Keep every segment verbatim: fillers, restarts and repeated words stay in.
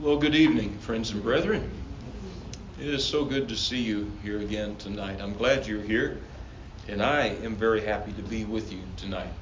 Well, good evening, friends and brethren. It is so good to see you here again tonight. I'm glad you're here, and I am very happy to be with you tonight.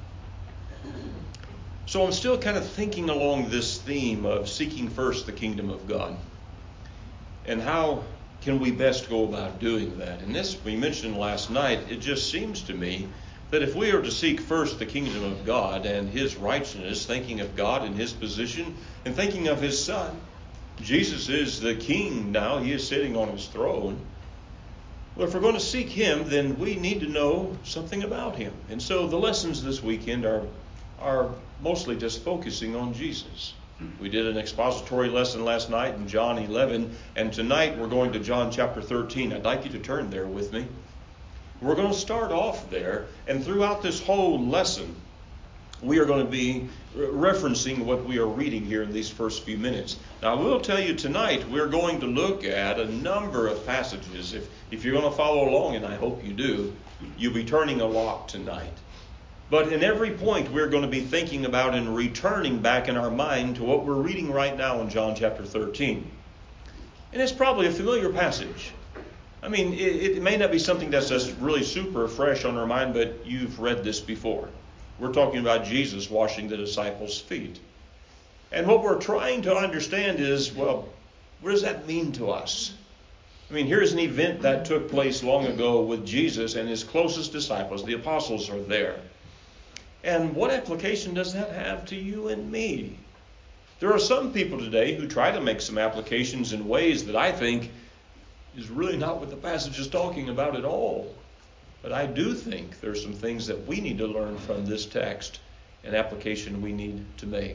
So I'm still kind of thinking along this theme of seeking first the kingdom of God, and how can we best go about doing that? And this we mentioned last night. It just seems to me that if we are to seek first the kingdom of God and His righteousness, thinking of God and His position, and thinking of His Son, Jesus is the king now. He is sitting on His throne. Well, if we're going to seek Him, then we need to know something about Him. And so the lessons this weekend are, are mostly just focusing on Jesus. We did an expository lesson last night in John eleven, and tonight we're going to John chapter thirteen. I'd like you to turn there with me. We're going to start off there, and throughout this whole lesson, we are going to be referencing what we are reading here in these first few minutes. Now, I will tell you tonight, we're going to look at a number of passages. If, if you're going to follow along, and I hope you do, you'll be turning a lot tonight. But in every point, we're going to be thinking about and returning back in our mind to what we're reading right now in John chapter thirteen. And it's probably a familiar passage. I mean, it, it may not be something that's just really super fresh on our mind, but you've read this before. We're talking about Jesus washing the disciples' feet. And what we're trying to understand is, well, what does that mean to us? I mean, here's an event that took place long ago with Jesus and His closest disciples. The apostles are there. And what application does that have to you and me? There are some people today who try to make some applications in ways that I think is really not what the passage is talking about at all. But I do think there's some things that we need to learn from this text, an application we need to make.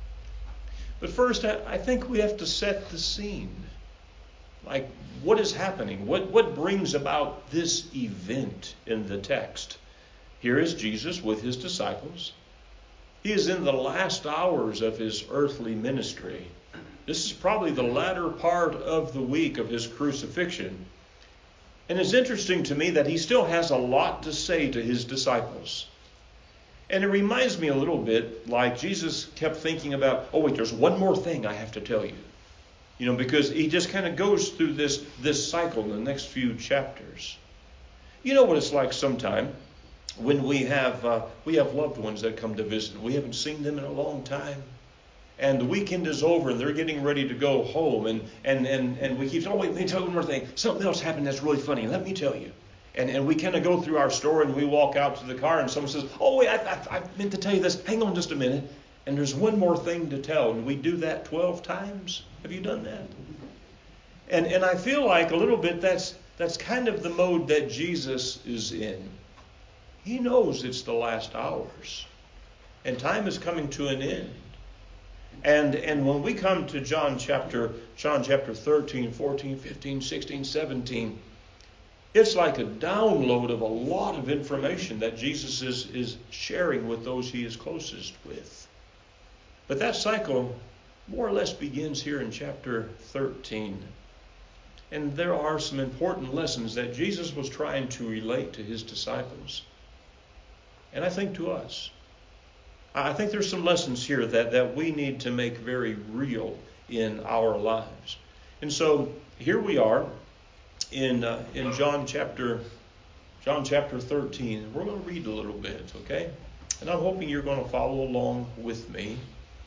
But first, I think we have to set the scene. Like, what is happening? What, what brings about this event in the text? Here is Jesus with His disciples. He is in the last hours of His earthly ministry. This is probably the latter part of the week of His crucifixion. And it's interesting to me that He still has a lot to say to His disciples. And it reminds me a little bit like Jesus kept thinking about, oh wait, there's one more thing I have to tell you. You know, because He just kind of goes through this, this cycle in the next few chapters. You know what it's like sometime when we have, uh, we have loved ones that come to visit. We haven't seen them in a long time. And the weekend is over and they're getting ready to go home. And and and, and we keep saying, oh, wait, let me tell you one more thing. Something else happened that's really funny. Let me tell you. And and we kind of go through our story and we walk out to the car and someone says, oh, wait, I, I, I meant to tell you this. Hang on just a minute. And there's one more thing to tell. And we do that twelve times. Have you done that? And and I feel like a little bit that's that's kind of the mode that Jesus is in. He knows it's the last hours. And time is coming to an end. And and when we come to John chapter John chapter thirteen, fourteen, fifteen, sixteen, seventeen, it's like a download of a lot of information that Jesus is, is sharing with those He is closest with. But that cycle more or less begins here in chapter thirteen. And there are some important lessons that Jesus was trying to relate to His disciples. And I think to us. I think there's some lessons here that, that we need to make very real in our lives. And so here we are in uh, in John chapter John chapter thirteen. We're going to read a little bit, okay? And I'm hoping you're going to follow along with me.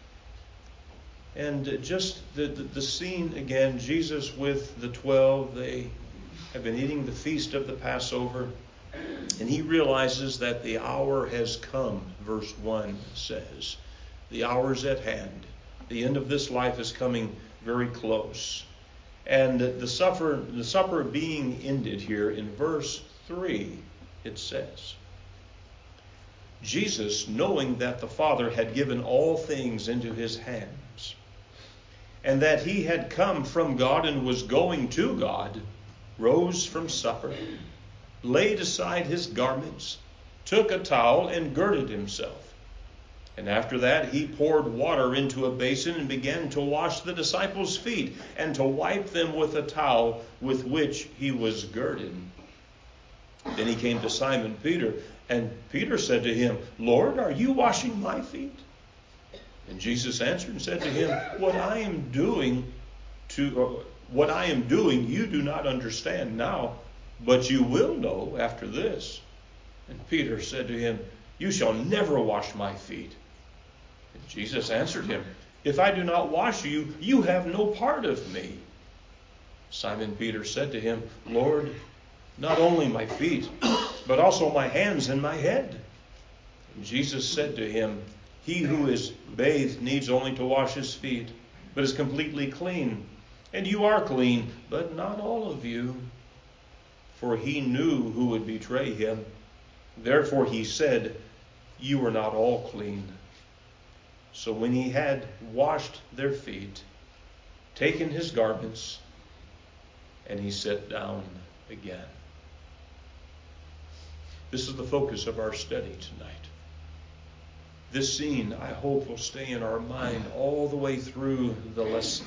And just the, the, the scene again, Jesus with the twelve, they have been eating the feast of the Passover. And He realizes that the hour has come, verse one says. The hour is at hand. The end of this life is coming very close. And the supper, the supper being ended here in verse three, it says, Jesus, knowing that the Father had given all things into His hands, and that He had come from God and was going to God, rose from supper, laid aside His garments, took a towel and girded Himself. And after that He poured water into a basin and began to wash the disciples' feet and to wipe them with a towel with which He was girded. Then He came to Simon Peter, and Peter said to Him, Lord, are you washing my feet? And Jesus answered and said to him, what I am doing to uh, what I am doing you do not understand now, but you will know after this. And Peter said to him, you shall never wash my feet. And Jesus answered him, if I do not wash you, you have no part of me. Simon Peter said to him, Lord, not only my feet, but also my hands and my head. And Jesus said to him, he who is bathed needs only to wash his feet, but is completely clean. And you are clean, but not all of you. For he knew who would betray him. Therefore he said, you are not all clean. So when he had washed their feet, taken his garments, and he sat down again. This is the focus of our study tonight. This scene, I hope, will stay in our mind all the way through the lesson.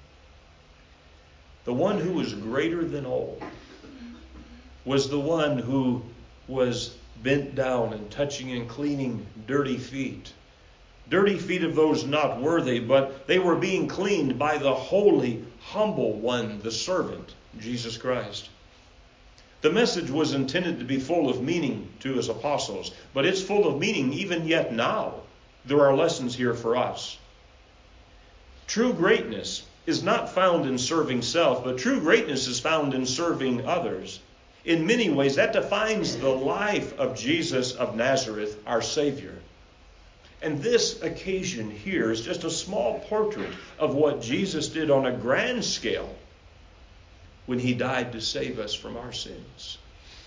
The one who was greater than all was the one who was bent down and touching and cleaning dirty feet. Dirty feet of those not worthy, but they were being cleaned by the holy, humble one, the servant, Jesus Christ. The message was intended to be full of meaning to his apostles, but it's full of meaning even yet now. There are lessons here for us. True greatness is not found in serving self, but true greatness is found in serving others. In many ways, that defines the life of Jesus of Nazareth, our Savior. And this occasion here is just a small portrait of what Jesus did on a grand scale when he died to save us from our sins.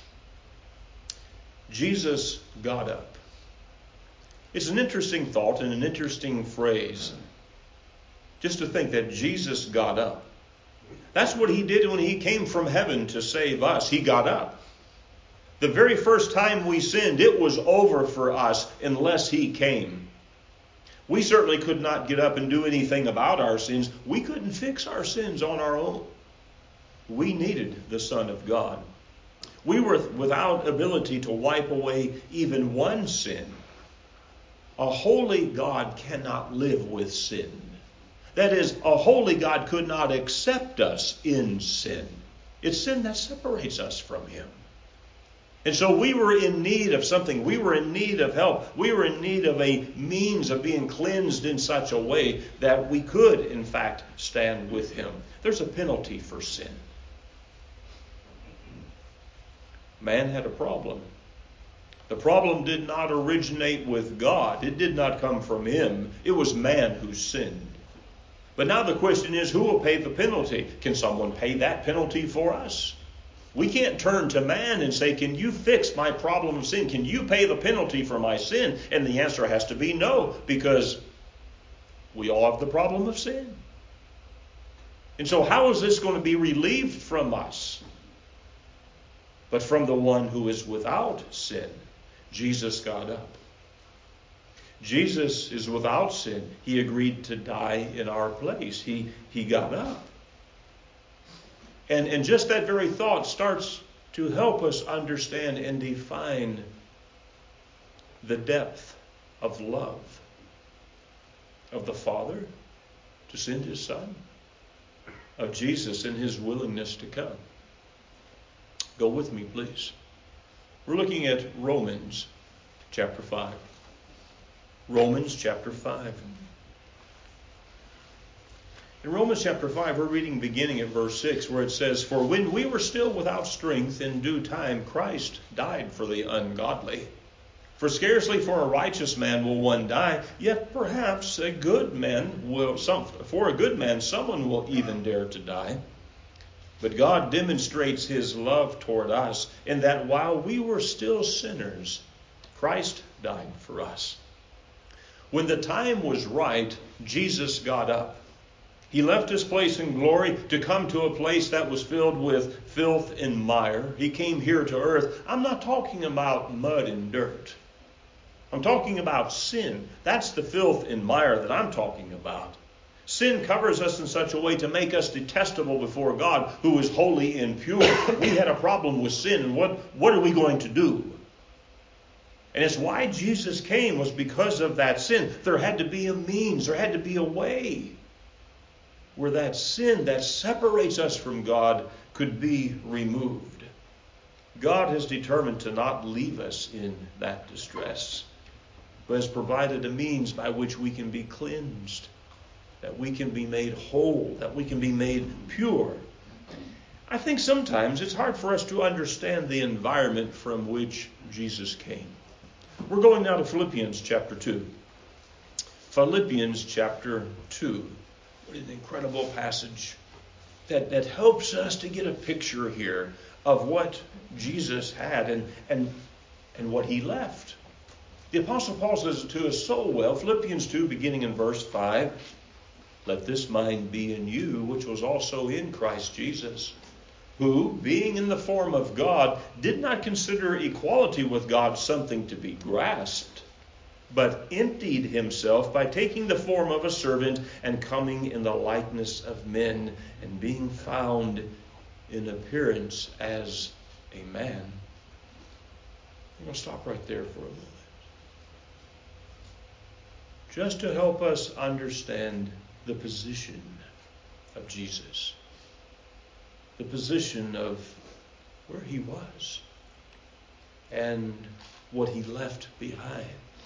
Jesus got up. It's an interesting thought and an interesting phrase, just to think that Jesus got up. That's what he did when he came from heaven to save us. He got up. The very first time we sinned, it was over for us unless he came. We certainly could not get up and do anything about our sins. We couldn't fix our sins on our own. We needed the Son of God. We were without ability to wipe away even one sin. A holy God cannot live with sin. That is, a holy God could not accept us in sin. It's sin that separates us from him. And so we were in need of something. We were in need of help. We were in need of a means of being cleansed in such a way that we could, in fact, stand with him. There's a penalty for sin. Man had a problem. The problem did not originate with God. It did not come from him. It was man who sinned. But now the question is, who will pay the penalty? Can someone pay that penalty for us? We can't turn to man and say, can you fix my problem of sin? Can you pay the penalty for my sin? And the answer has to be no, because we all have the problem of sin. And so how is this going to be relieved from us? But from the one who is without sin. Jesus got up. Jesus is without sin. He agreed to die in our place. He, he got up. And, and just that very thought starts to help us understand and define the depth of love of the Father to send his Son, of Jesus and his willingness to come. Go with me, please. We're looking at Romans chapter five. Romans chapter five. In Romans chapter five, we're reading beginning at verse six, where it says, for when we were still without strength, in due time Christ died for the ungodly. For scarcely for a righteous man will one die, yet perhaps a good man will, some, for a good man someone will even dare to die. But God demonstrates his love toward us in that while we were still sinners, Christ died for us. When the time was right, Jesus got up. He left his place in glory to come to a place that was filled with filth and mire. He came here to earth. I'm not talking about mud and dirt. I'm talking about sin. That's the filth and mire that I'm talking about. Sin covers us in such a way to make us detestable before God, who is holy and pure. We had a problem with sin, and what, what are we going to do? And it's why Jesus came, was because of that sin. There had to be a means. There had to be a way. where that sin that separates us from God could be removed. God has determined to not leave us in that distress, but has provided a means by which we can be cleansed, that we can be made whole, that we can be made pure. I think sometimes it's hard for us to understand the environment from which Jesus came. We're going now to Philippians chapter two. Philippians chapter two. What an incredible passage that, that helps us to get a picture here of what Jesus had and, and, and what he left. The Apostle Paul says it to us so well. Philippians two, beginning in verse five. Let this mind be in you, which was also in Christ Jesus, who, being in the form of God, did not consider equality with God something to be grasped, but emptied himself by taking the form of a servant and coming in the likeness of men, and being found in appearance as a man. I'm going to stop right there for a moment. Just to help us understand the position of Jesus. The position of where he was and what he left behind.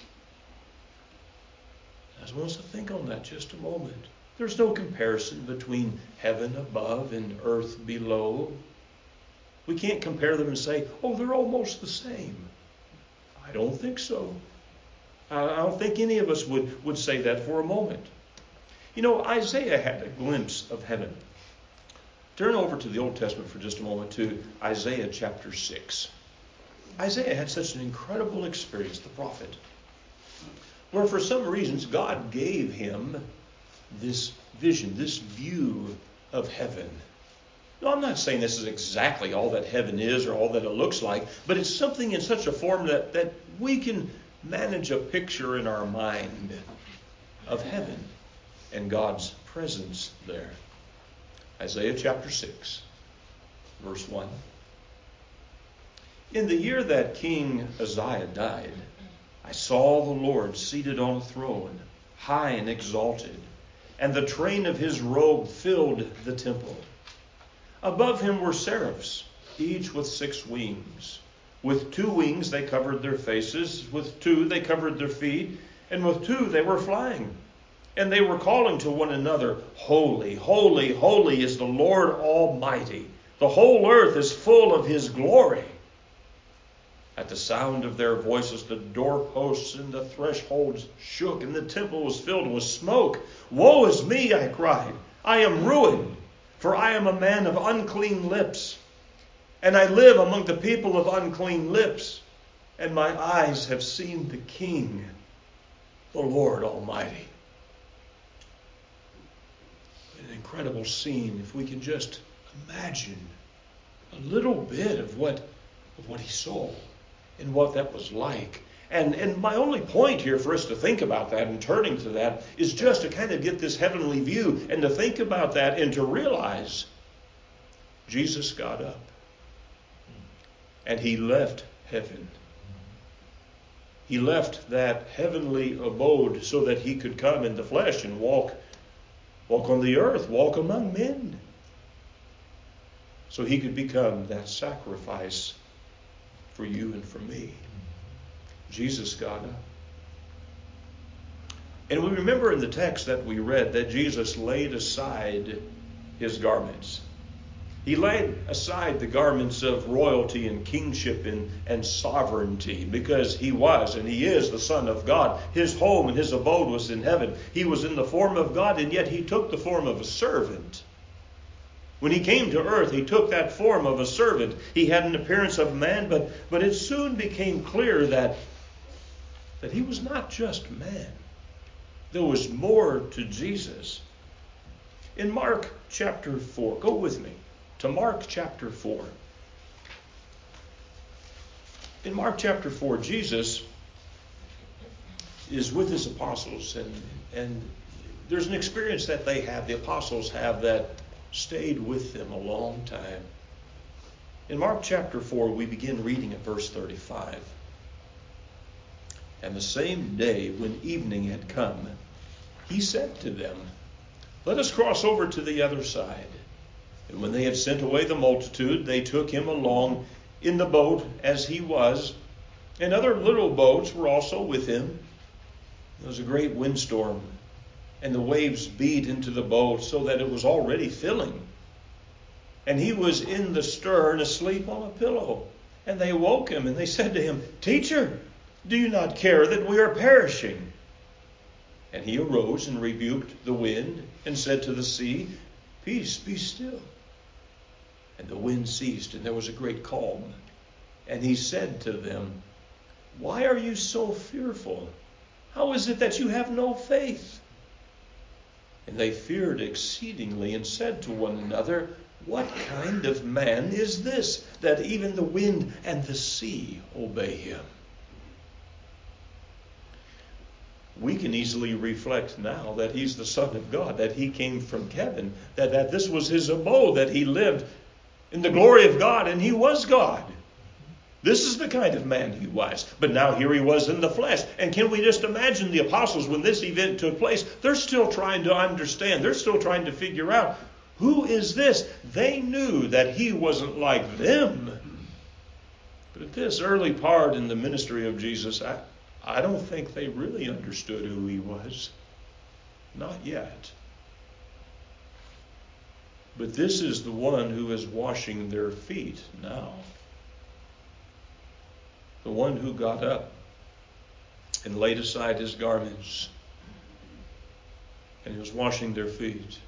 I just want us to think on that just a moment. There's no comparison between heaven above and earth below. We can't compare them and say, oh, they're almost the same. I don't think so. I don't think any of us would, would say that for a moment. You know, Isaiah had a glimpse of heaven. Turn over to the Old Testament for just a moment to Isaiah chapter six. Isaiah had such an incredible experience, the prophet, where for some reasons God gave him this vision, this view of heaven. Now, I'm not saying this is exactly all that heaven is or all that it looks like, but it's something in such a form that, that we can manage a picture in our mind of heaven and God's presence there. Isaiah chapter six, verse one. In the year that King Uzziah died, I saw the Lord seated on a throne, high and exalted, and the train of his robe filled the temple. Above him were seraphs, each with six wings. With two wings they covered their faces, with two they covered their feet, and with two they were flying. And they were calling to one another, Holy, holy, holy is the Lord Almighty. The whole earth is full of his glory. At the sound of their voices, the doorposts and the thresholds shook, and the temple was filled with smoke. Woe is me, I cried. I am ruined, for I am a man of unclean lips, and I live among the people of unclean lips, and my eyes have seen the King, the Lord Almighty. An incredible scene, if we can just imagine a little bit of what, of what he saw and what that was like. And, and my only point here for us to think about that and turning to that is just to kind of get this heavenly view and to think about that and to realize Jesus got up and he left heaven. He left that heavenly abode so that he could come in the flesh and walk, walk on the earth, walk among men. So he could become that sacrifice for you and for me. Jesus got up. And we remember in the text that we read that Jesus laid aside his garments. He laid aside the garments of royalty and kingship and, and sovereignty because he was and he is the Son of God. His home and his abode was in heaven. He was in the form of God, and yet he took the form of a servant. When he came to earth, he took that form of a servant. He had an appearance of man, but, but it soon became clear that, that he was not just man. There was more to Jesus. In Mark chapter four, go with me to Mark chapter four. In Mark chapter four, Jesus is with his apostles, and, and there's an experience that they have, the apostles have, that stayed with them a long time. In Mark chapter four, we begin reading at verse thirty-five. And the same day when evening had come, he said to them, Let us cross over to the other side. And when they had sent away the multitude, they took him along in the boat as he was, and other little boats were also with him. There was a great windstorm, and the waves beat into the boat so that it was already filling. And he was in the stern, asleep on a pillow. And they woke him, and they said to him, Teacher, do you not care that we are perishing? And he arose and rebuked the wind and said to the sea, Peace, be still. And the wind ceased, and there was a great calm. And he said to them, Why are you so fearful? How is it that you have no faith? And they feared exceedingly and said to one another, What kind of man is this, that even the wind and the sea obey him? We can easily reflect now that he's the Son of God, that he came from heaven, that, that this was his abode, that he lived in the glory of God, and he was God. This is the kind of man he was. But now here he was in the flesh. And can we just imagine the apostles when this event took place? They're still trying to understand. They're still trying to figure out, who is this? They knew that he wasn't like them. But at this early part in the ministry of Jesus, I, I don't think they really understood who he was. Not yet. But this is the one who is washing their feet now. The one who got up and laid aside his garments, and he was washing their feet.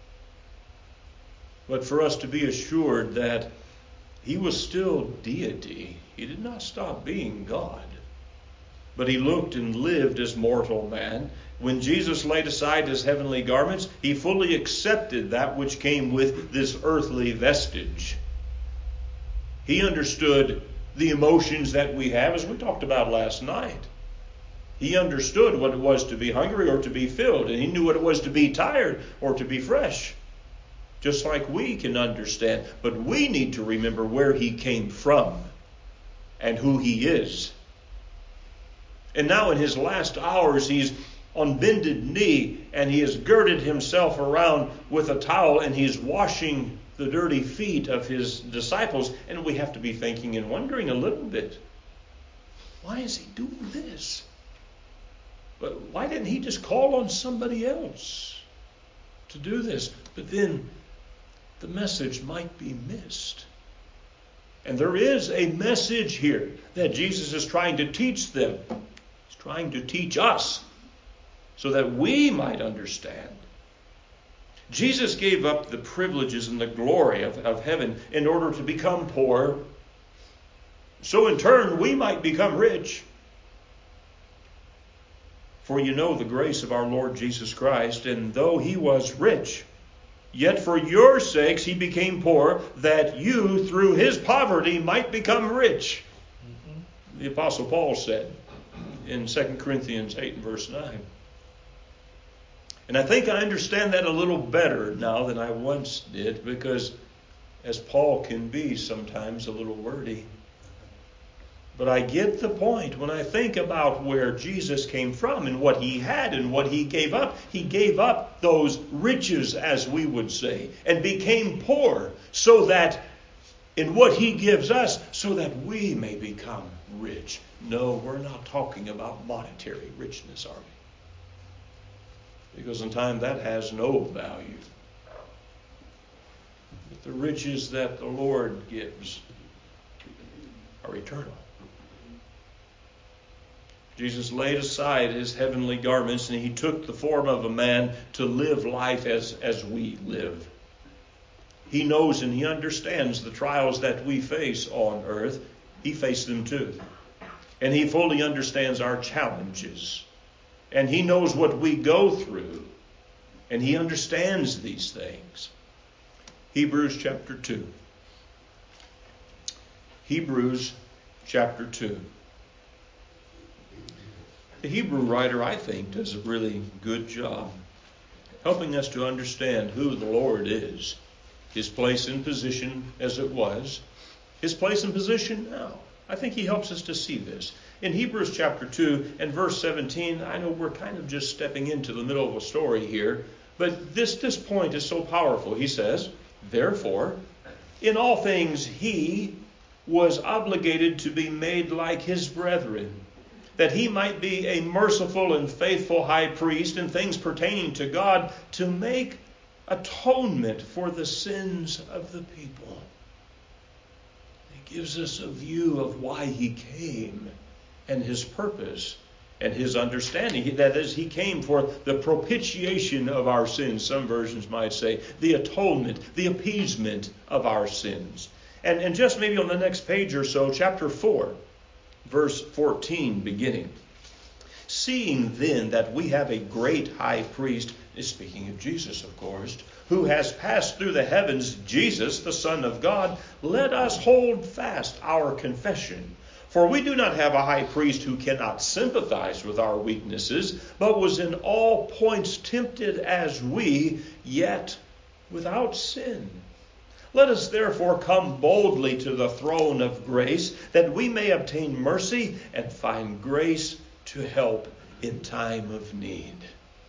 But for us to be assured that he was still deity, he did not stop being God. But he looked and lived as mortal man. When Jesus laid aside his heavenly garments, he fully accepted that which came with this earthly vestige. He understood the emotions that we have, as we talked about last night. He understood what it was to be hungry or to be filled, and he knew what it was to be tired or to be fresh. Just like we can understand. But we need to remember where he came from and who he is. And now in his last hours, he's on bended knee, and he has girded himself around with a towel, and he's washing the dirty feet of his disciples. And we have to be thinking and wondering a little bit, why is he doing this? But why didn't he just call on somebody else to do this? But then the message might be missed. And there is a message here that Jesus is trying to teach them. He's trying to teach us so that we might understand. Jesus gave up the privileges and the glory of, of heaven in order to become poor. So in turn, we might become rich. For you know the grace of our Lord Jesus Christ, and though he was rich, yet for your sakes he became poor, that you through his poverty might become rich. Mm-hmm. The Apostle Paul said in Second Corinthians eight and verse nine. And I think I understand that a little better now than I once did, because as Paul can be sometimes a little wordy. But I get the point when I think about where Jesus came from and what he had and what he gave up. He gave up those riches, as we would say, and became poor so that in what he gives us, so that we may become rich. No, we're not talking about monetary richness, are we? Because in time that has no value. But the riches that the Lord gives are eternal. Jesus laid aside his heavenly garments, and he took the form of a man to live life as, as we live. He knows and he understands the trials that we face on earth. He faced them too. And he fully understands our challenges. And he knows what we go through. And he understands these things. Hebrews chapter two. Hebrews chapter two. The Hebrew writer, I think, does a really good job helping us to understand who the Lord is. His place and position as it was. His place and position now. I think he helps us to see this. In Hebrews chapter two and verse seventeen, I know we're kind of just stepping into the middle of a story here, But this, this point is so powerful. He says, therefore, in all things he was obligated to be made like his brethren, that he might be a merciful and faithful high priest in things pertaining to God, to make atonement for the sins of the people. He gives us a view of why he came and his purpose and his understanding. That is, he came for the propitiation of our sins, some versions might say, the atonement, the appeasement of our sins. And, and just maybe on the next page or so, chapter four, verse fourteen beginning. Seeing then that we have a great high priest, is speaking of Jesus, of course, who has passed through the heavens, Jesus, the Son of God, let us hold fast our confession. For we do not have a high priest who cannot sympathize with our weaknesses, but was in all points tempted as we, yet without sin. Let us therefore come boldly to the throne of grace, that we may obtain mercy and find grace to help in time of need.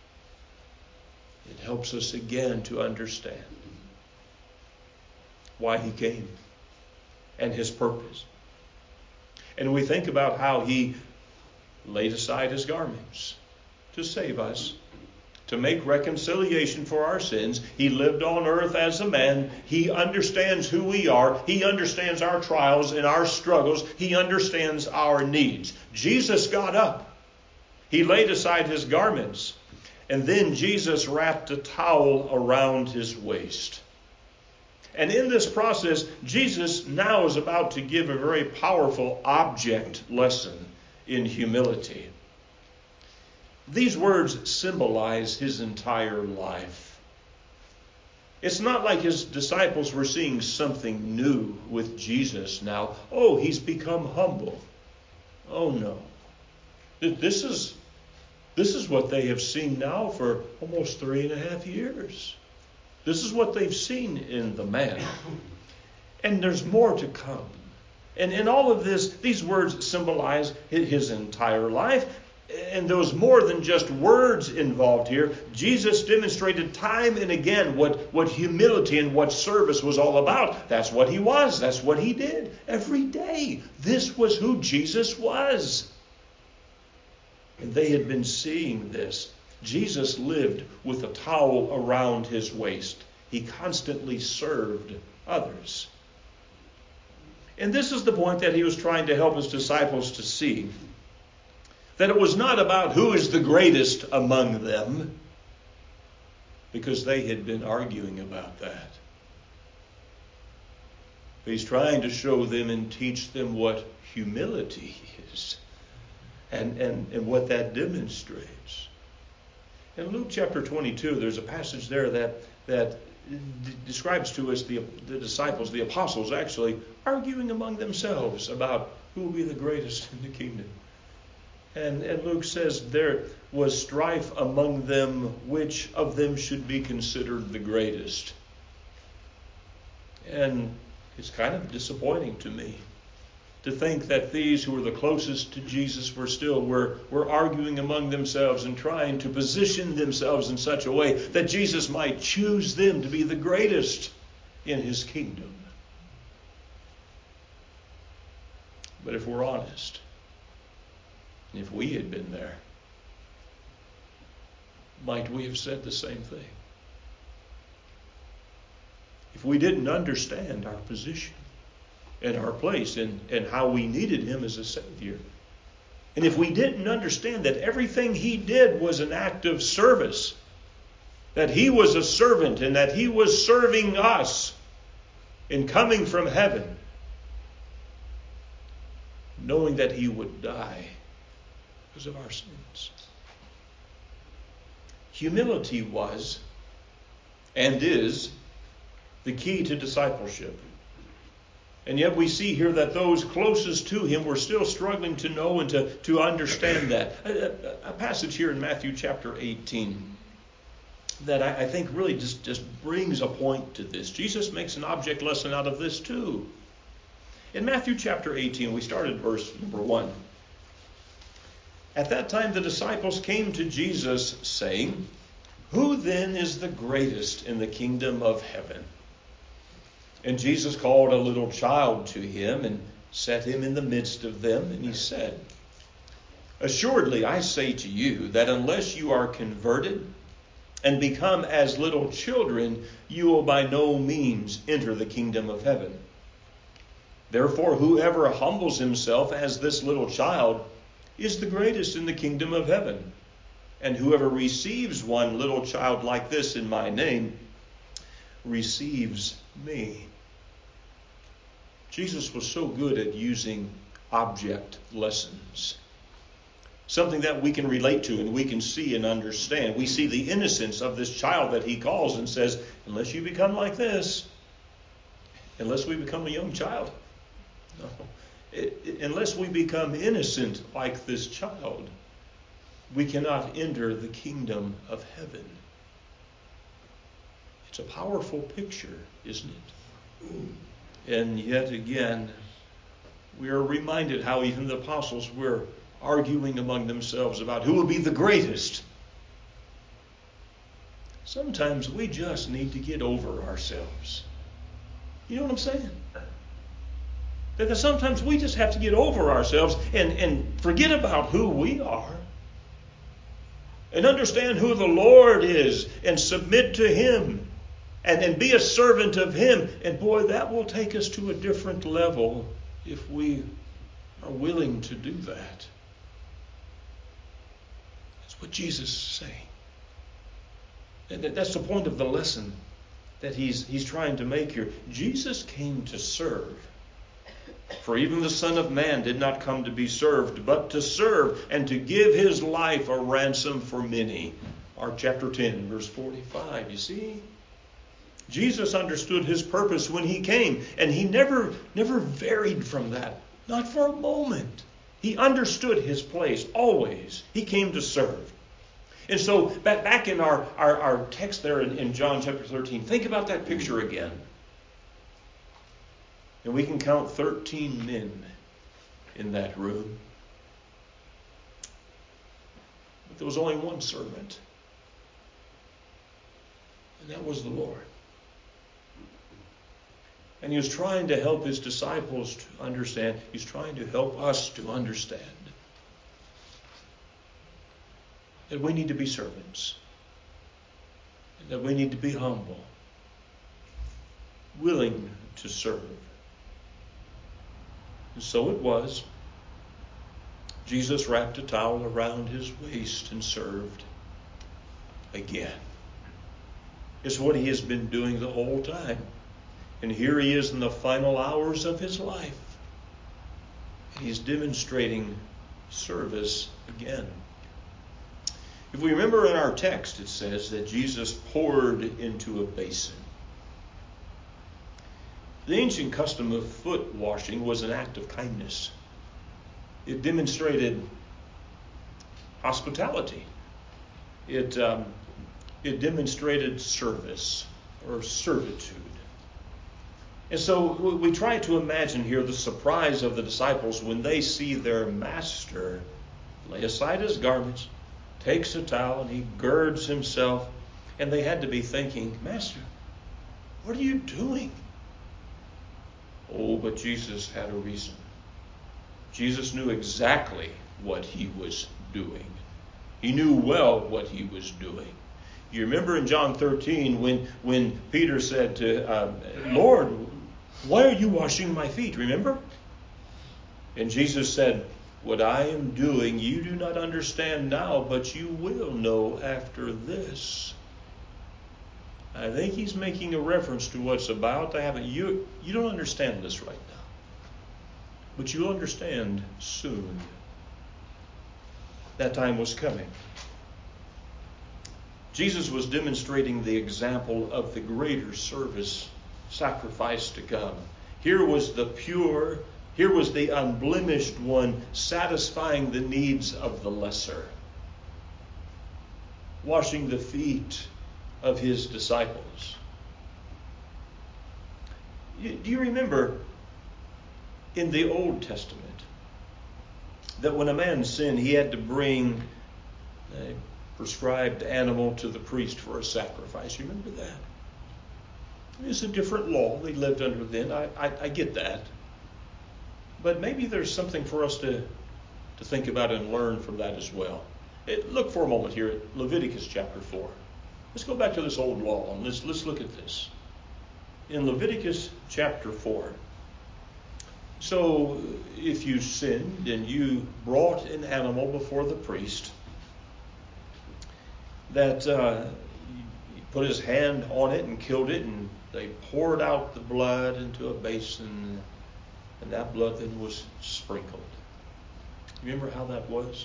It helps us again to understand why he came and his purpose. And we think about how he laid aside his garments to save us, to make reconciliation for our sins. He lived on earth as a man. He understands who we are. He understands our trials and our struggles. He understands our needs. Jesus got up. He laid aside his garments. And then Jesus wrapped a towel around his waist. And in this process, Jesus now is about to give a very powerful object lesson in humility. These words symbolize his entire life. It's not like his disciples were seeing something new with Jesus now. Oh, he's become humble. Oh, no. This is, this is what they have seen now for almost three and a half years. This is what they've seen in the man. And there's more to come. And in all of this, these words symbolize his entire life. And there was more than just words involved here. Jesus demonstrated time and again what, what humility and what service was all about. That's what he was. That's what he did every day. This was who Jesus was. And they had been seeing this. Jesus lived with a towel around his waist. He constantly served others. And this is the point that he was trying to help his disciples to see. That it was not about who is the greatest among them, because they had been arguing about that. But he's trying to show them and teach them what humility is and, and, and what that demonstrates. In Luke chapter twenty-two, there's a passage there that, that d- describes to us the, the disciples, the apostles actually, arguing among themselves about who will be the greatest in the kingdom. And, and Luke says there was strife among them, which of them should be considered the greatest. And it's kind of disappointing to me to think that these who were the closest to Jesus were still were, were arguing among themselves and trying to position themselves in such a way that Jesus might choose them to be the greatest in his kingdom. But if we're honest, if we had been there, might we have said the same thing? If we didn't understand our position and our place and, and how we needed him as a Savior, and if we didn't understand that everything he did was an act of service, that he was a servant and that he was serving us in coming from heaven, knowing that he would die because of our sins. Humility was and is the key to discipleship. And yet we see here that those closest to him were still struggling to know and to, to understand that. A, a, a passage here in Matthew chapter eighteen that I, I think really just, just brings a point to this. Jesus makes an object lesson out of this too. In Matthew chapter eighteen, we started verse number one. At that time the disciples came to Jesus saying, Who then is the greatest in the kingdom of heaven? And Jesus called a little child to him and set him in the midst of them, and he said, Assuredly I say to you that unless you are converted and become as little children, you will by no means enter the kingdom of heaven. Therefore, whoever humbles himself as this little child is the greatest in the kingdom of heaven. And whoever receives one little child like this in my name receives me. Jesus was so good at using object lessons, something that we can relate to and we can see and understand. We see the innocence of this child that he calls and says, unless you become like this, unless we become a young child, no, it, it, unless we become innocent like this child, we cannot enter the kingdom of heaven. It's a powerful picture, isn't it? And yet again, we are reminded how even the apostles were arguing among themselves about who will be the greatest. Sometimes we just need to get over ourselves. You know what I'm saying? That sometimes we just have to get over ourselves and, and forget about who we are and understand who the Lord is and submit to Him and, and be a servant of Him. And boy, that will take us to a different level if we are willing to do that. That's what Jesus is saying. And that's the point of the lesson that he's, he's trying to make here. Jesus came to serve. For even the Son of Man did not come to be served, but to serve and to give his life a ransom for many. Mark chapter ten, verse forty-five. You see? Jesus understood his purpose when he came, and he never, never varied from that. Not for a moment. He understood his place, always. He came to serve. And so, back, back in our, our, our text there in, in John chapter thirteen, think about that picture again. And we can count thirteen men in that room. But there was only one servant. And that was the Lord. And he was trying to help his disciples to understand. He's trying to help us to understand that we need to be servants. And that we need to be humble. Willing to serve. And so it was. Jesus wrapped a towel around his waist and served again. It's what he has been doing the whole time. And here he is in the final hours of his life. And he's demonstrating service again. If we remember in our text, it says that Jesus poured into a basin. The ancient custom of foot washing was an act of kindness. It demonstrated hospitality. It, um, it demonstrated service or servitude. And so we try to imagine here the surprise of the disciples when they see their master lay aside his garments, takes a towel, and he girds himself. And they had to be thinking, Master, what are you doing? Oh, but Jesus had a reason. Jesus knew exactly what he was doing. He knew well what he was doing. You remember in John thirteen when, when Peter said to, uh, Lord, why are you washing my feet? Remember? And Jesus said, what I am doing you do not understand now, but you will know after this. I think he's making a reference to what's about to happen. You, you don't understand this right now, but you'll understand soon. That time was coming. Jesus was demonstrating the example of the greater service sacrifice to come. Here was the pure, here was the unblemished one satisfying the needs of the lesser, washing the feet of his disciples. Do you remember in the Old Testament that when a man sinned, he had to bring a prescribed animal to the priest for a sacrifice. You remember that? It's a different law they lived under then. I, I, I get that. But maybe there's something for us to, to think about and learn from that as well. It, look for a moment here at Leviticus chapter four. Let's go back to this old law and let's, let's look at this. In Leviticus chapter four. So if you sinned and you brought an animal before the priest, that uh, he put his hand on it and killed it, and they poured out the blood into a basin, and that blood then was sprinkled. Remember how that was?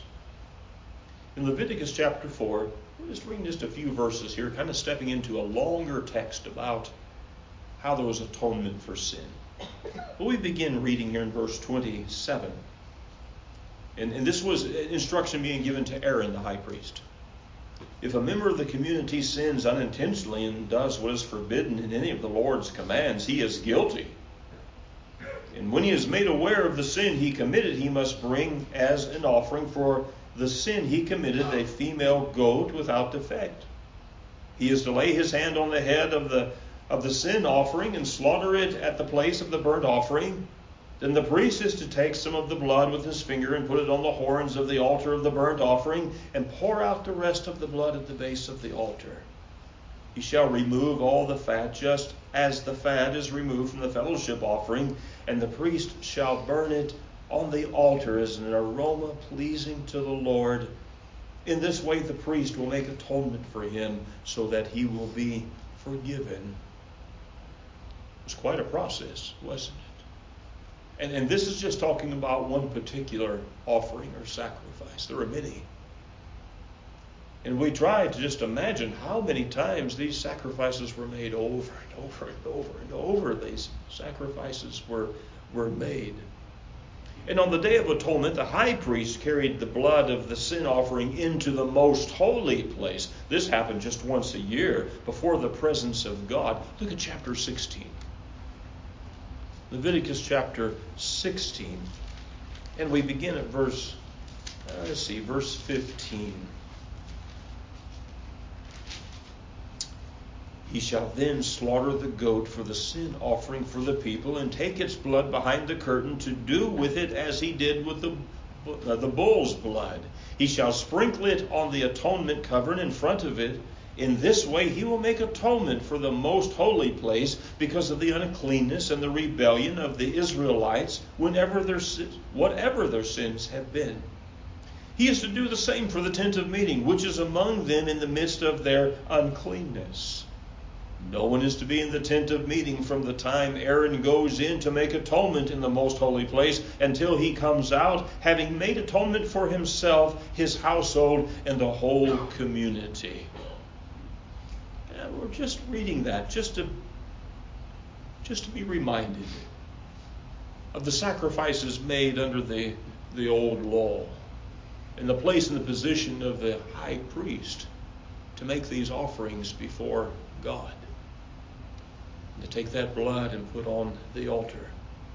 In Leviticus chapter four, we're just reading just a few verses here, kind of stepping into a longer text about how there was atonement for sin. But we begin reading here in verse twenty-seven. And, and this was instruction being given to Aaron, the high priest. If a member of the community sins unintentionally and does what is forbidden in any of the Lord's commands, he is guilty. And when he is made aware of the sin he committed, he must bring as an offering for the sin he committed a female goat without defect. He is to lay his hand on the head of the of the sin offering and slaughter it at the place of the burnt offering. Then the priest is to take some of the blood with his finger and put it on the horns of the altar of the burnt offering and pour out the rest of the blood at the base of the altar. He shall remove all the fat, just as the fat is removed from the fellowship offering, and the priest shall burn it on the altar as an aroma pleasing to the Lord. In this way the priest will make atonement for him so that he will be forgiven. It was quite a process, wasn't it? And, and this is just talking about one particular offering or sacrifice. There are many. And we try to just imagine how many times these sacrifices were made over and over and over and over. These sacrifices were, were made. And on the Day of Atonement, the high priest carried the blood of the sin offering into the most holy place. This happened just once a year before the presence of God. Look at chapter sixteen. Leviticus chapter sixteen. And we begin at verse, uh, let's see, verse fifteen. He shall then slaughter the goat for the sin offering for the people and take its blood behind the curtain to do with it as he did with the, uh, the bull's blood. He shall sprinkle it on the atonement covering in front of it. In this way he will make atonement for the most holy place because of the uncleanness and the rebellion of the Israelites whenever their, whatever their sins have been. He is to do the same for the tent of meeting, which is among them in the midst of their uncleanness. No one is to be in the tent of meeting from the time Aaron goes in to make atonement in the most holy place until he comes out, having made atonement for himself, his household, and the whole community. And we're just reading that just to, just to be reminded of the sacrifices made under the, the old law and the place and the position of the high priest to make these offerings before God. To take that blood and put on the altar.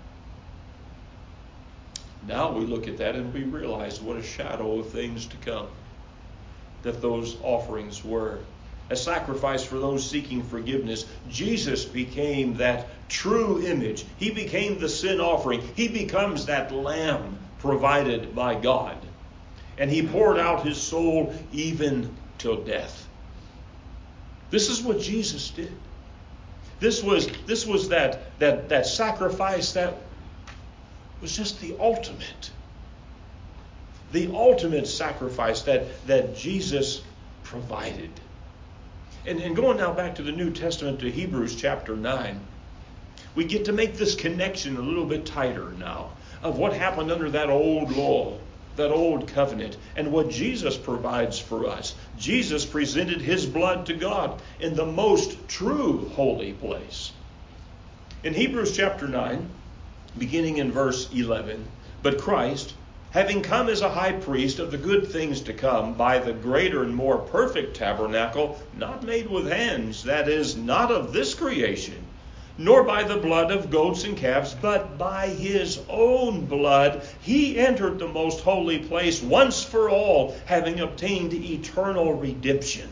Now we look at that and we realize what a shadow of things to come that those offerings were. A sacrifice for those seeking forgiveness. Jesus became that true image. He became the sin offering. He becomes that lamb provided by God. And he poured out his soul even till death. This is what Jesus did. This was this was that, that, that sacrifice that was just the ultimate. The ultimate sacrifice that, that Jesus provided. And, and going now back to the New Testament, to Hebrews chapter nine, we get to make this connection a little bit tighter now of what happened under that old law, that old covenant, and what Jesus provides for us. Jesus presented his blood to God in the most true holy place. In Hebrews chapter nine, beginning in verse eleven, but Christ, having come as a high priest of the good things to come by the greater and more perfect tabernacle, not made with hands, that is, not of this creation, nor by the blood of goats and calves, but by his own blood he entered the most holy place once for all, having obtained eternal redemption.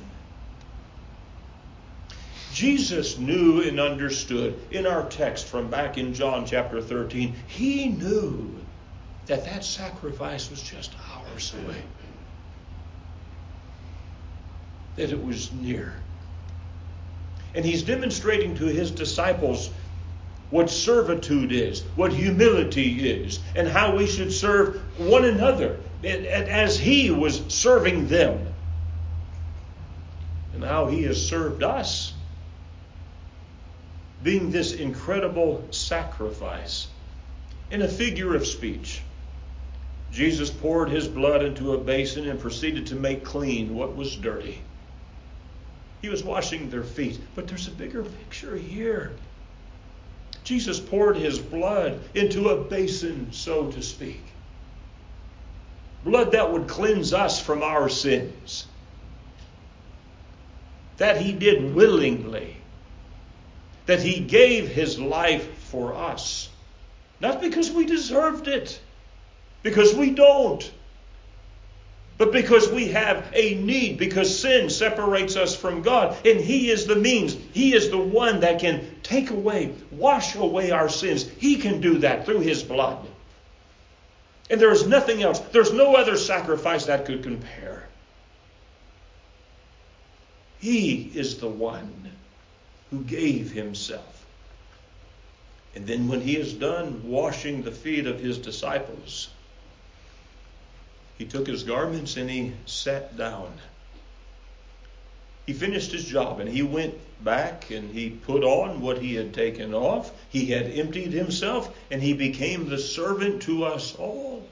Jesus knew and understood in our text from back in John chapter thirteen, he knew that that sacrifice was just hours away. That it was near. And he's demonstrating to his disciples what servitude is, what humility is, and how we should serve one another as he was serving them. And how he has served us, being this incredible sacrifice. In a figure of speech, Jesus poured his blood into a basin and proceeded to make clean what was dirty. He was washing their feet. But there's a bigger picture here. Jesus poured his blood into a basin, so to speak. Blood that would cleanse us from our sins. That he did willingly. That he gave his life for us. Not because we deserved it. Because we don't. But because we have a need, because sin separates us from God, and he is the means. He is the one that can take away, wash away our sins. He can do that through his blood. And there is nothing else. There's no other sacrifice that could compare. He is the one who gave himself. And then when he is done washing the feet of his disciples, he took his garments and he sat down. He finished his job and he went back and he put on what he had taken off. He had emptied himself and he became the servant to us all.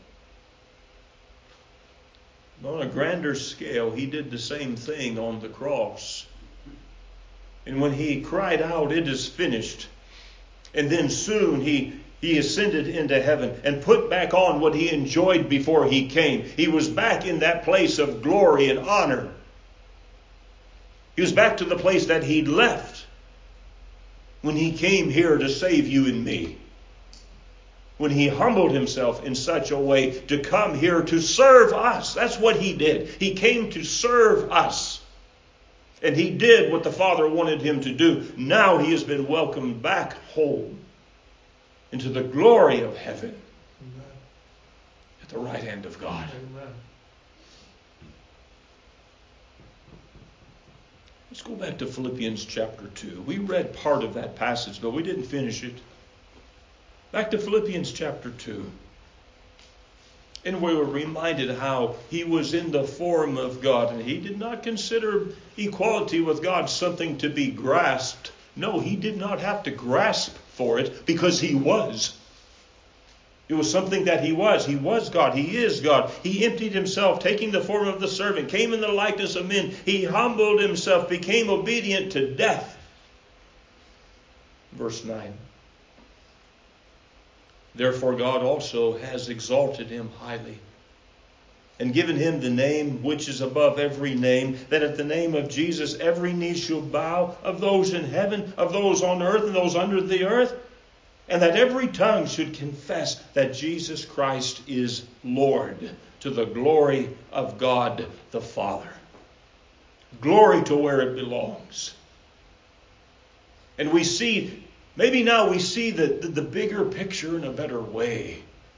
On a grander scale, he did the same thing on the cross. And when he cried out, "It is finished," and then soon he He ascended into heaven and put back on what he enjoyed before he came. He was back in that place of glory and honor. He was back to the place that he'd left when he came here to save you and me. When he humbled himself in such a way to come here to serve us. That's what he did. He came to serve us. And he did what the Father wanted him to do. Now he has been welcomed back home into the glory of heaven. Amen. At the right hand of God. Amen. Let's go back to Philippians chapter two. We read part of that passage, but we didn't finish it. Back to Philippians chapter two. And we were reminded how he was in the form of God, and he did not consider equality with God something to be grasped. No, he did not have to grasp for it because he was. It was something that he was. He was God. He is God. He emptied himself, taking the form of the servant, came in the likeness of men. He humbled himself, became obedient to death. Verse nine. Therefore God also has exalted him highly and given him the name which is above every name, that at the name of Jesus every knee shall bow, of those in heaven, of those on earth, and those under the earth, and that every tongue should confess that Jesus Christ is Lord, to the glory of God the Father. Glory to where it belongs. And we see, maybe now we see the, the, the bigger picture in a better way.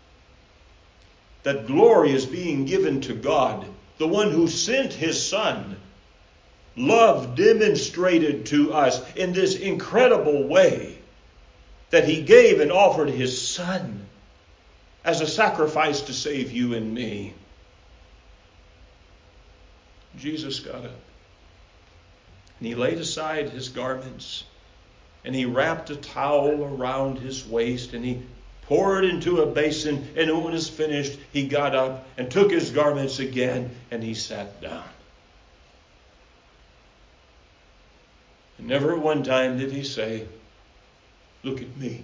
That glory is being given to God, the one who sent his Son. Love demonstrated to us in this incredible way that he gave and offered his Son as a sacrifice to save you and me. Jesus got up and he laid aside his garments and he wrapped a towel around his waist and he poured into a basin, and when it was finished, he got up and took his garments again, and he sat down. And never at one time did he say, "Look at me.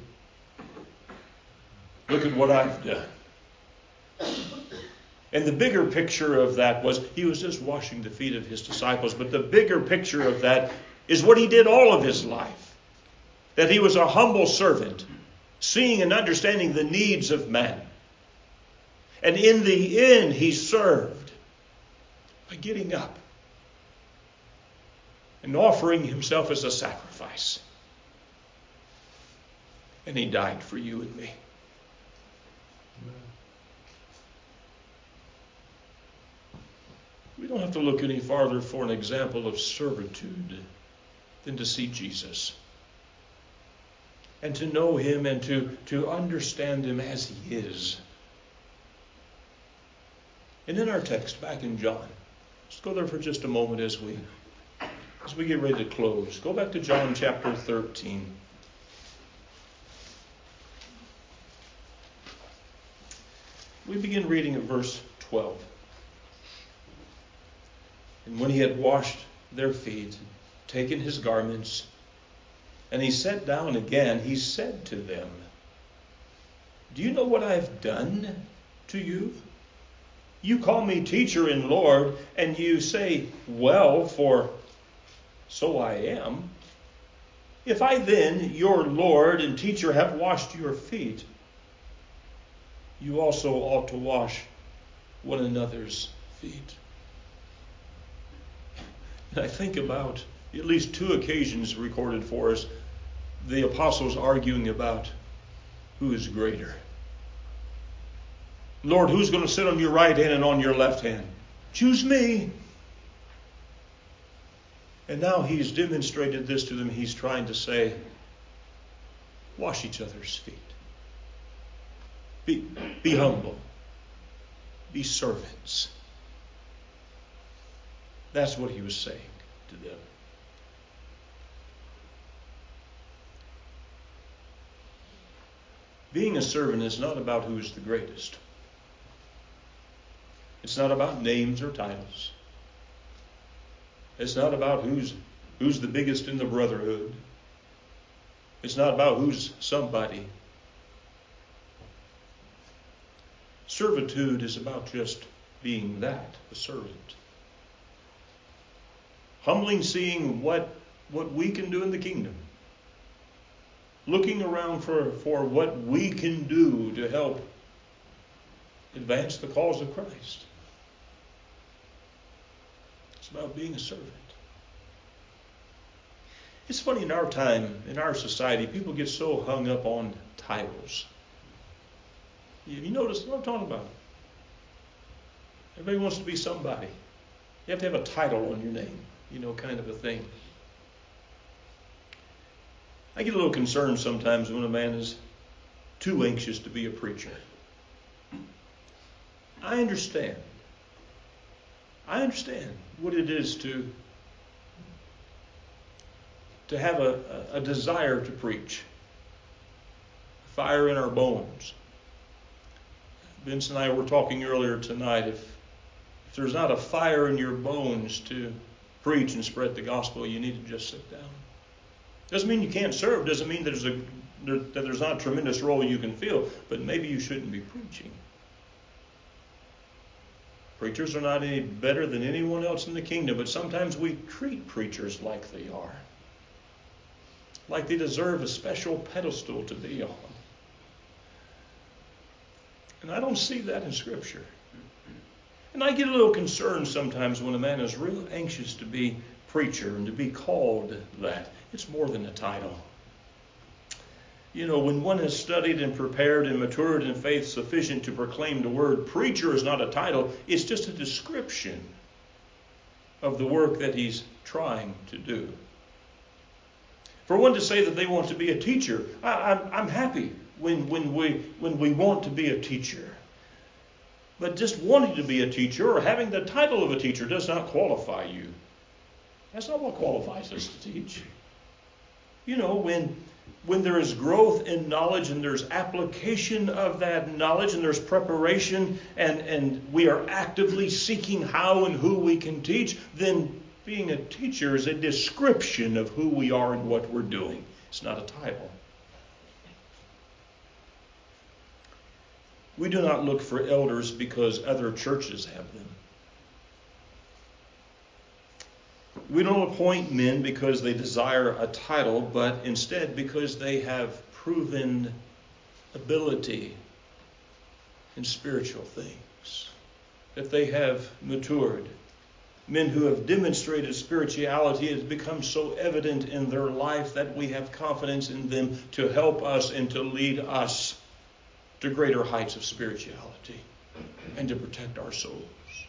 Look at what I've done." And the bigger picture of that was, he was just washing the feet of his disciples, but the bigger picture of that is what he did all of his life. that he was a humble servant, seeing and understanding the needs of man. And in the end, he served by getting up and offering himself as a sacrifice. And he died for you and me. We don't have to look any farther for an example of servitude than to see Jesus. And to know him and to, to understand him as he is. And in our text back in John, let's go there for just a moment as we as we get ready to close. Go back to John chapter thirteen. We begin reading at verse twelve. And when he had washed their feet, taken his garments, and he sat down again, he said to them, "Do you know what I've done to you? You call me teacher and Lord, and you say, well, for so I am. If I then, your Lord and teacher, have washed your feet, you also ought to wash one another's feet." And I think about at least two occasions recorded for us, the apostles arguing about who is greater. Lord, who's going to sit on your right hand and on your left hand? Choose me. And now he's demonstrated this to them. He's trying to say, wash each other's feet. Be, be humble. Be servants. That's what he was saying to them. Being a servant is not about who's the greatest. It's not about names or titles. It's not about who's who's the biggest in the brotherhood. It's not about who's somebody. Servitude is about just being that, a servant. Humbling, seeing what, what we can do in the kingdom. Looking around for, for what we can do to help advance the cause of Christ. It's about being a servant. It's funny, in our time, in our society, people get so hung up on titles. You, you notice what I'm talking about? Everybody wants to be somebody. You have to have a title on your name, you know, kind of a thing. I get a little concerned sometimes when a man is too anxious to be a preacher. I understand. I understand what it is to, to have a, a, a desire to preach. Fire in our bones. Vince and I were talking earlier tonight. If, if there's not a fire in your bones to preach and spread the gospel, you need to just sit down. Doesn't mean you can't serve. Doesn't mean there's a, there, that there's not a tremendous role you can fill. But maybe you shouldn't be preaching. Preachers are not any better than anyone else in the kingdom, but sometimes we treat preachers like they are. Like they deserve a special pedestal to be on. And I don't see that in Scripture. And I get a little concerned sometimes when a man is real anxious to be preacher and to be called that. It's more than a title. You know, when one has studied and prepared and matured in faith sufficient to proclaim the word, preacher is not a title. It's just a description of the work that he's trying to do. For one to say that they want to be a teacher, I, I'm, I'm happy when, when, we, when we want to be a teacher. But just wanting to be a teacher or having the title of a teacher does not qualify you. That's not what qualifies us to teach. You know, when when there is growth in knowledge and there's application of that knowledge and there's preparation and, and we are actively seeking how and who we can teach, then being a teacher is a description of who we are and what we're doing. It's not a title. We do not look for elders because other churches have them. We don't appoint men because they desire a title, but instead because they have proven ability in spiritual things, that they have matured. Men who have demonstrated spirituality has become so evident in their life that we have confidence in them to help us and to lead us to greater heights of spirituality and to protect our souls.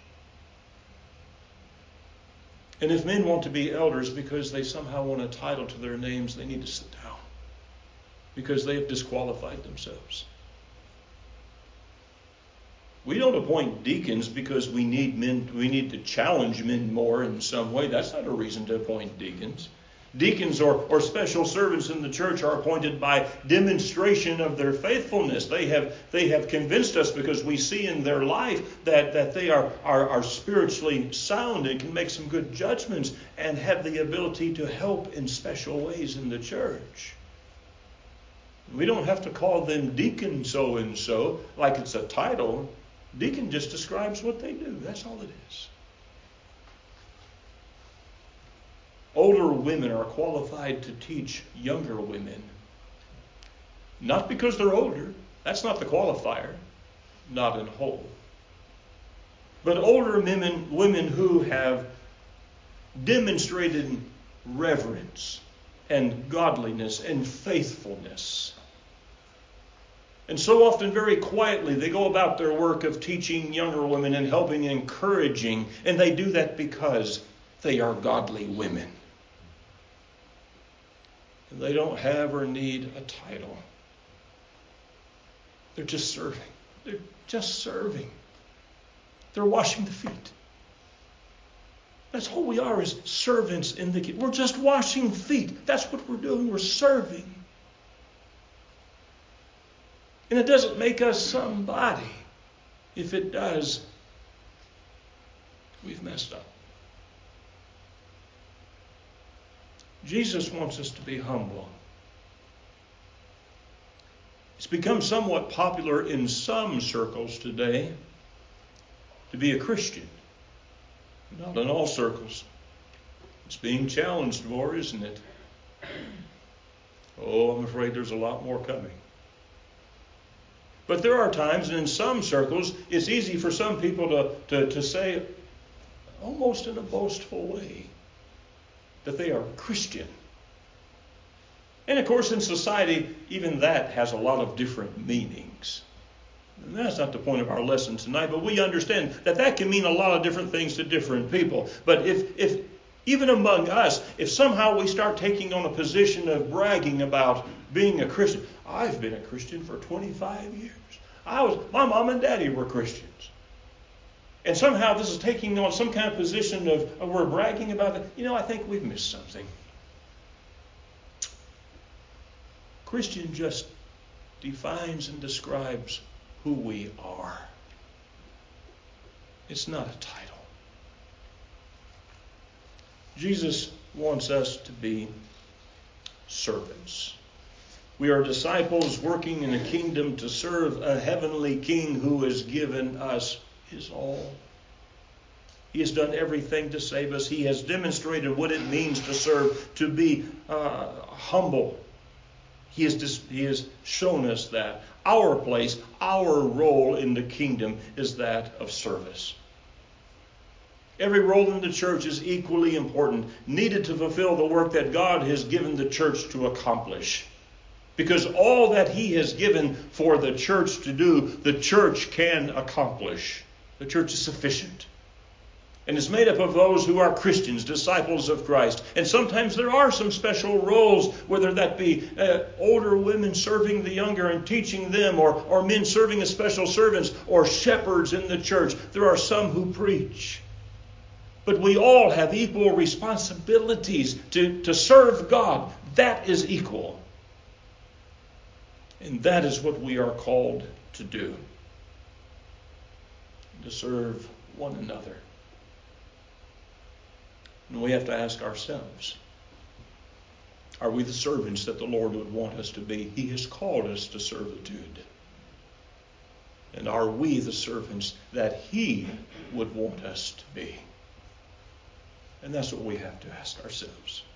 And if men want to be elders because they somehow want a title to their names, they need to sit down because they have disqualified themselves. We don't appoint deacons because we need men, we need to challenge men more in some way. That's not a reason to appoint deacons. Deacons or, or special servants in the church are appointed by demonstration of their faithfulness. They have they have convinced us because we see in their life that, that they are, are, are spiritually sound and can make some good judgments and have the ability to help in special ways in the church. We don't have to call them deacon so-and-so like it's a title. Deacon just describes what they do. That's all it is. Older women are qualified to teach younger women. Not because they're older. That's not the qualifier. Not in whole. But older women, women who have demonstrated reverence and godliness and faithfulness. And so often, very quietly, they go about their work of teaching younger women and helping and encouraging. And they do that because they are godly women. And they don't have or need a title. They're just serving. They're just serving. They're washing the feet. That's all we are, is servants in the kingdom. We're just washing feet. That's what we're doing. We're serving. And it doesn't make us somebody. If it does, we've messed up. Jesus wants us to be humble. It's become somewhat popular in some circles today to be a Christian. Not in all circles. It's being challenged more, isn't it? Oh, I'm afraid there's a lot more coming. But there are times, and in some circles, it's easy for some people to, to, to say, almost in a boastful way, that they are Christian. And of course, in society, even that has a lot of different meanings. And that's not the point of our lesson tonight, but we understand that that can mean a lot of different things to different people. But if, if even among us, if somehow we start taking on a position of bragging about being a Christian, I've been a Christian for twenty-five years. I was, my mom and daddy were Christians. And somehow this is taking on some kind of position of, of we're bragging about it. You know, I think we've missed something. Christian just defines and describes who we are. It's not a title. Jesus wants us to be servants. We are disciples working in a kingdom to serve a heavenly king who has given us his all. He has done everything to save us. He has demonstrated what it means to serve, to be uh, humble. He has, dis- he has shown us that. Our place, our role in the kingdom is that of service. Every role in the church is equally important, needed to fulfill the work that God has given the church to accomplish. Because all that he has given for the church to do, the church can accomplish. The church is sufficient. And it's made up of those who are Christians, disciples of Christ. And sometimes there are some special roles, whether that be uh, older women serving the younger and teaching them, or, or men serving as special servants, or shepherds in the church. There are some who preach. But we all have equal responsibilities to, to serve God. That is equal. And that is what we are called to do. To serve one another. And we have to ask ourselves, are we the servants that the Lord would want us to be? He has called us to servitude. And are we the servants that he would want us to be? And that's what we have to ask ourselves.